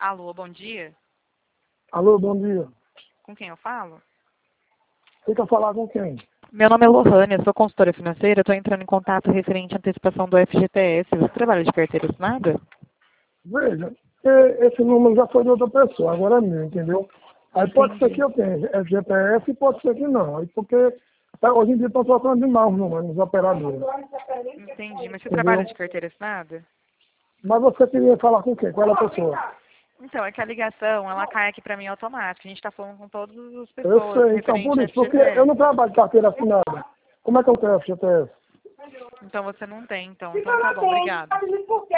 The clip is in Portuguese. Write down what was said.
Alô, bom dia. Alô, bom dia. Com quem eu falo? Você quer falar com quem? Meu nome é Lohane, eu sou consultora financeira, estou entrando em contato referente à antecipação do FGTS. Você trabalha de carteira assinada? Veja, esse número já foi de outra pessoa, agora é meu, entendeu? Aí pode ser Entendi. que eu tenha FGTS e pode ser que não. Aí porque hoje em dia estão trocando demais os números nos operadores, Entendi, mas você trabalha entendeu? de carteira assinada? Mas você queria falar com quem? Qual é a pessoa? Então, é que a ligação, ela cai aqui para mim automática. A gente está falando com todas as Eu pessoas sei, então por referente ao isso, porque eu não FGTS. trabalho de carteira assinada. Como é que eu tenho FGTS? Então você não tem, então. Então tá bom, obrigada.